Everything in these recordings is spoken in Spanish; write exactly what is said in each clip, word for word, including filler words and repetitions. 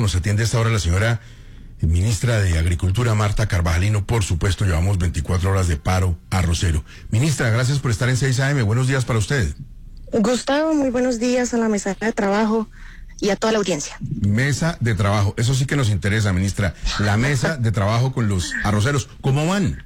nos atiende a esta hora la señora ministra de Agricultura, Marta Carvajalino. Por supuesto, llevamos veinticuatro horas de paro arrocero. Ministra, gracias por estar en seis A M. Buenos días para usted. Gustavo, muy buenos días a la mesa de trabajo y a toda la audiencia. Mesa de trabajo, eso sí que nos interesa, ministra. La mesa de trabajo con los arroceros, ¿cómo van?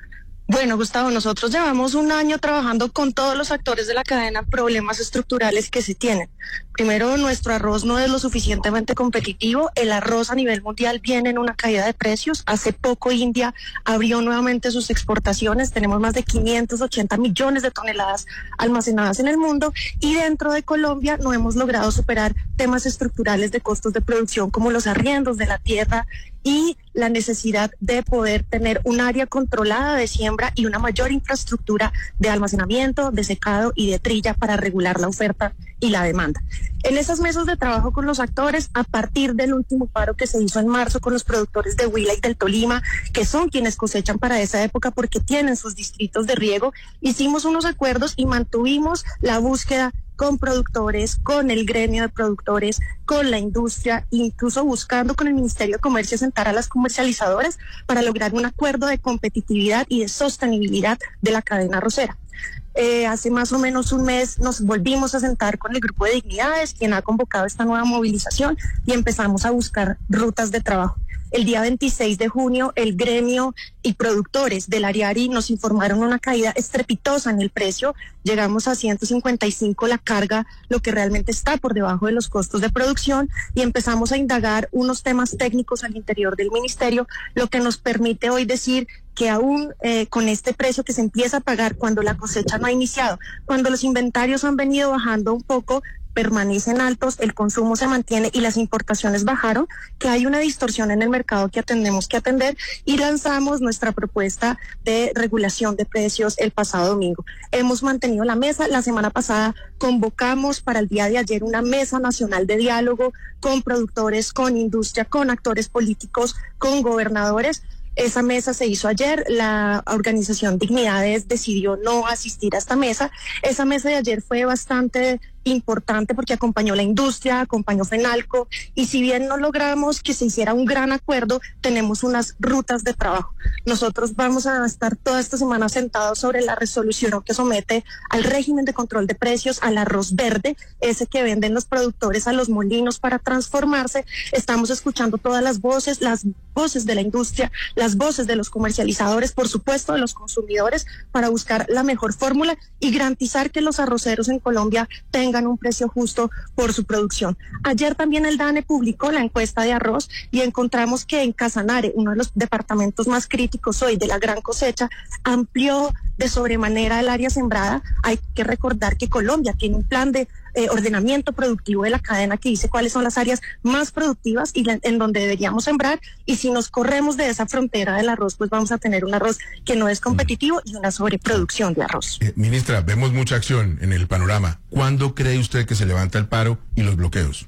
Bueno, Gustavo, nosotros llevamos un año trabajando con todos los actores de la cadena, problemas estructurales que se tienen. Primero, nuestro arroz no es lo suficientemente competitivo. El arroz a nivel mundial viene en una caída de precios. Hace poco India abrió nuevamente sus exportaciones. Tenemos más de quinientos ochenta millones de toneladas almacenadas en el mundo. Y dentro de Colombia no hemos logrado superar temas estructurales de costos de producción como los arriendos de la tierra y la necesidad de poder tener un área controlada de siembra y una mayor infraestructura de almacenamiento, de secado y de trilla para regular la oferta y la demanda. En esas mesas de trabajo con los actores, a partir del último paro que se hizo en marzo con los productores de Huila y del Tolima, que son quienes cosechan para esa época porque tienen sus distritos de riego, hicimos unos acuerdos y mantuvimos la búsqueda con productores, con el gremio de productores, con la industria, incluso buscando con el Ministerio de Comercio sentar a las comercializadoras para lograr un acuerdo de competitividad y de sostenibilidad de la cadena arrocera. Eh, hace más o menos un mes nos volvimos a sentar con el Grupo de Dignidades, quien ha convocado esta nueva movilización, y empezamos a buscar rutas de trabajo. El día veintiséis de junio, el gremio y productores del Ariari nos informaron una caída estrepitosa en el precio. Llegamos a ciento cincuenta y cinco la carga, lo que realmente está por debajo de los costos de producción, y empezamos a indagar unos temas técnicos al interior del ministerio, lo que nos permite hoy decir que aún eh, con este precio que se empieza a pagar cuando la cosecha no ha iniciado, cuando los inventarios han venido bajando un poco, permanecen altos, el consumo se mantiene y las importaciones bajaron, que hay una distorsión en el mercado que tenemos que atender, y lanzamos nuestra propuesta de regulación de precios el pasado domingo. Hemos mantenido la mesa. La semana pasada convocamos para el día de ayer una mesa nacional de diálogo con productores, con industria, con actores políticos, con gobernadores. Esa mesa se hizo ayer. La organización Dignidades decidió no asistir a esta mesa. Esa mesa de ayer fue bastante importante porque acompañó la industria, acompañó FENALCO, y si bien no logramos que se hiciera un gran acuerdo, tenemos unas rutas de trabajo. Nosotros vamos a estar toda esta semana sentados sobre la resolución que somete al régimen de control de precios al arroz verde, ese que venden los productores a los molinos para transformarse. Estamos escuchando todas las voces, las voces de la industria, las voces de los comercializadores, por supuesto de los consumidores, para buscar la mejor fórmula y garantizar que los arroceros en Colombia tengan un precio justo por su producción. Ayer también el DANE publicó la encuesta de arroz y encontramos que en Casanare, uno de los departamentos más críticos hoy de la gran cosecha, amplió de sobremanera el área sembrada. Hay que recordar que Colombia tiene un plan de eh, ordenamiento productivo de la cadena que dice cuáles son las áreas más productivas y la, en donde deberíamos sembrar, y si nos corremos de esa frontera del arroz, pues vamos a tener un arroz que no es competitivo y una sobreproducción de arroz. Eh, ministra, vemos mucha acción en el panorama. ¿Cuándo cree usted que se levanta el paro y los bloqueos?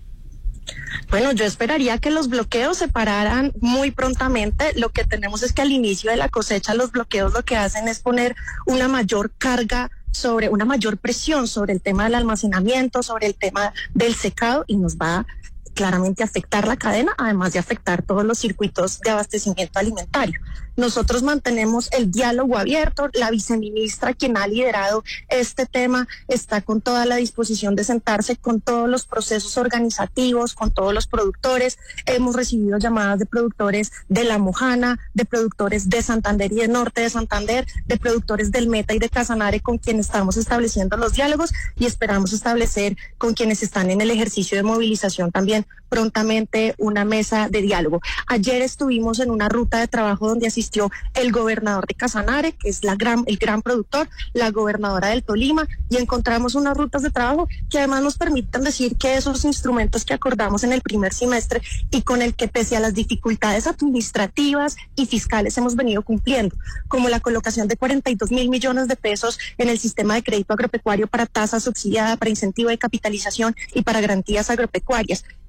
Bueno, yo esperaría que los bloqueos se pararan muy prontamente. Lo que tenemos es que al inicio de la cosecha los bloqueos lo que hacen es poner una mayor carga sobre, una mayor presión sobre el tema del almacenamiento, sobre el tema del secado, y nos va a claramente afectar la cadena, además de afectar todos los circuitos de abastecimiento alimentario. Nosotros mantenemos el diálogo abierto. La viceministra, quien ha liderado este tema, está con toda la disposición de sentarse con todos los procesos organizativos, con todos los productores. Hemos recibido llamadas de productores de La Mojana, de productores de Santander y de Norte de Santander, de productores del Meta y de Casanare, con quienes estamos estableciendo los diálogos, y esperamos establecer con quienes están en el ejercicio de movilización también prontamente una mesa de diálogo. Ayer estuvimos en una ruta de trabajo donde asistió el gobernador de Casanare, que es la gran, el gran productor, la gobernadora del Tolima, y encontramos unas rutas de trabajo que además nos permiten decir que esos instrumentos que acordamos en el primer semestre y con el que, pese a las dificultades administrativas y fiscales, hemos venido cumpliendo, como la colocación de cuarenta y dos mil millones de pesos en el sistema de crédito agropecuario para tasa subsidiada, para incentivo de capitalización y para garantías agropecuarias,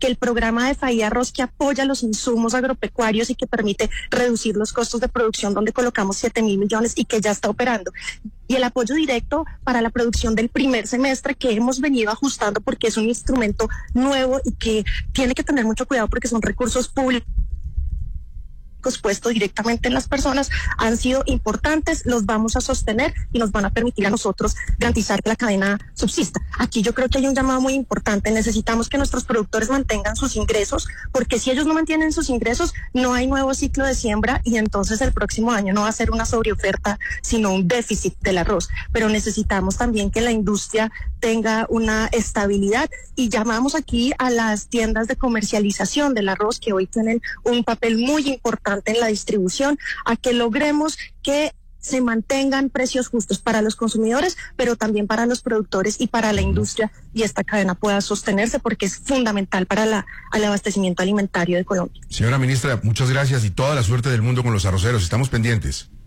que el programa de Faía Arroz, que apoya los insumos agropecuarios y que permite reducir los costos de producción, donde colocamos siete mil millones y que ya está operando. Y el apoyo directo para la producción del primer semestre, que hemos venido ajustando porque es un instrumento nuevo y que tiene que tener mucho cuidado porque son recursos públicos puestos directamente en las personas, han sido importantes, los vamos a sostener y nos van a permitir a nosotros garantizar que la cadena subsista. Aquí yo creo que hay un llamado muy importante, necesitamos que nuestros productores mantengan sus ingresos, porque si ellos no mantienen sus ingresos, no hay nuevo ciclo de siembra y entonces el próximo año no va a ser una sobreoferta, sino un déficit del arroz. Pero necesitamos también que la industria tenga una estabilidad y llamamos aquí a las tiendas de comercialización del arroz, que hoy tienen un papel muy importante en la distribución, a que logremos que se mantengan precios justos para los consumidores, pero también para los productores y para la industria, y esta cadena pueda sostenerse porque es fundamental para la, el abastecimiento alimentario de Colombia. Señora ministra, muchas gracias y toda la suerte del mundo con los arroceros. Estamos pendientes.